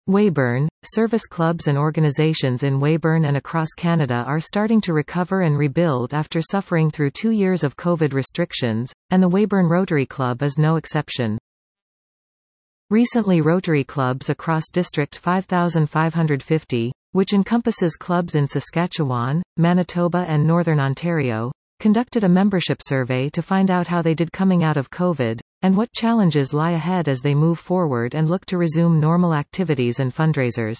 Weyburn. Service clubs and organizations in Weyburn and across Canada are starting to recover and rebuild after suffering through 2 years of COVID restrictions, and the Weyburn Rotary Club is no exception. Recently, Rotary clubs across District 5550, which encompasses clubs in Saskatchewan, Manitoba and Northern Ontario, conducted a membership survey to find out how they did coming out of COVID, and what challenges lie ahead as they move forward and look to resume normal activities and fundraisers.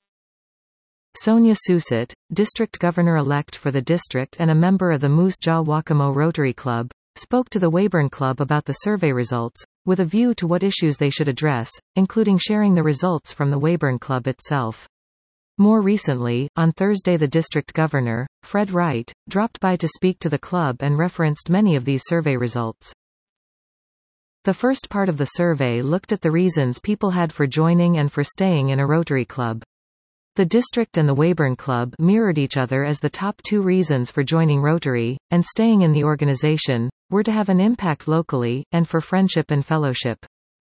Sonia Soucette, District Governor-elect for the district and a member of the Moose Jaw Wakamo Rotary Club, spoke to the Weyburn Club about the survey results, with a view to what issues they should address, including sharing the results from the Weyburn Club itself. More recently, on Thursday, the district governor, Fred Wright, dropped by to speak to the club and referenced many of these survey results. The first part of the survey looked at the reasons people had for joining and for staying in a Rotary Club. The district and the Weyburn Club mirrored each other as the top 2 reasons for joining Rotary, and staying in the organization, were to have an impact locally, and for friendship and fellowship.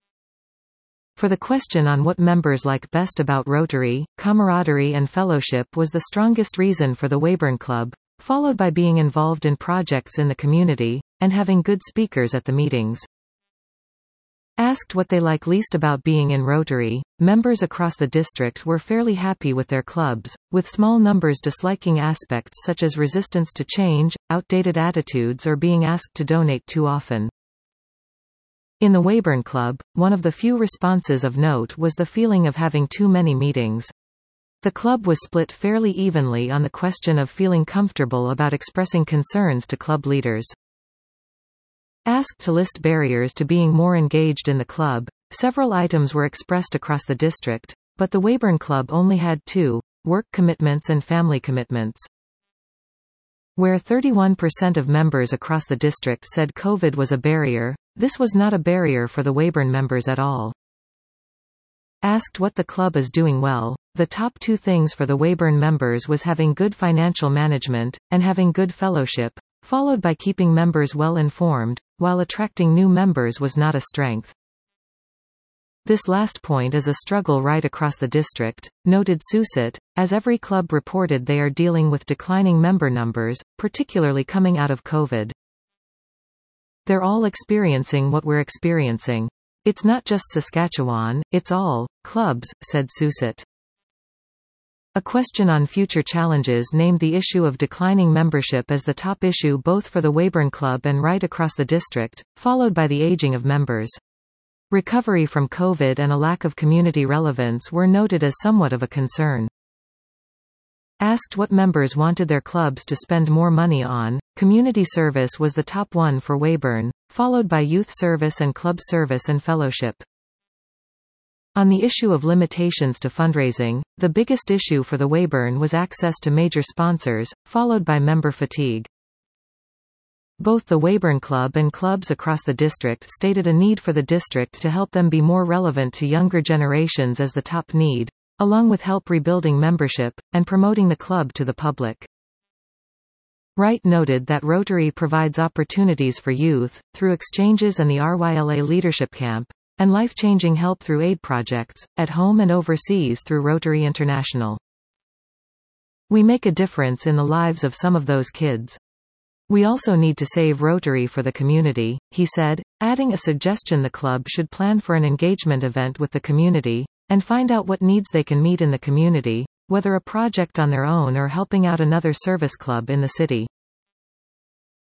For the question on what members like best about Rotary, camaraderie and fellowship was the strongest reason for the Weyburn Club, followed by being involved in projects in the community, and having good speakers at the meetings. Asked what they like least about being in Rotary, members across the district were fairly happy with their clubs, with small numbers disliking aspects such as resistance to change, outdated attitudes or being asked to donate too often. In the Weyburn Club, one of the few responses of note was the feeling of having too many meetings. The club was split fairly evenly on the question of feeling comfortable about expressing concerns to club leaders. Asked to list barriers to being more engaged in the club, several items were expressed across the district, but the Weyburn Club only had 2: work commitments and family commitments. Where 31% of members across the district said COVID was a barrier, this was not a barrier for the Weyburn members at all. Asked what the club is doing well, the top 2 things for the Weyburn members was having good financial management, and having good fellowship, followed by keeping members well informed, while attracting new members was not a strength. This last point is a struggle right across the district, noted Soucette, as every club reported they are dealing with declining member numbers, particularly coming out of COVID. They're all experiencing what we're experiencing. It's not just Saskatchewan, it's all clubs, said Soucette. A question on future challenges named the issue of declining membership as the top issue both for the Weyburn Club and right across the district, followed by the aging of members. Recovery from COVID and a lack of community relevance were noted as somewhat of a concern. Asked what members wanted their clubs to spend more money on, community service was the top one for Weyburn, followed by youth service and club service and fellowship. On the issue of limitations to fundraising, the biggest issue for the Weyburn was access to major sponsors, followed by member fatigue. Both the Weyburn Club and clubs across the district stated a need for the district to help them be more relevant to younger generations as the top need, along with help rebuilding membership, and promoting the club to the public. Wright noted that Rotary provides opportunities for youth, through exchanges and the RYLA Leadership Camp, and life-changing help through aid projects, at home and overseas through Rotary International. We make a difference in the lives of some of those kids. We also need to save Rotary for the community, he said, adding a suggestion the club should plan for an engagement event with the community, and find out what needs they can meet in the community, whether a project on their own or helping out another service club in the city.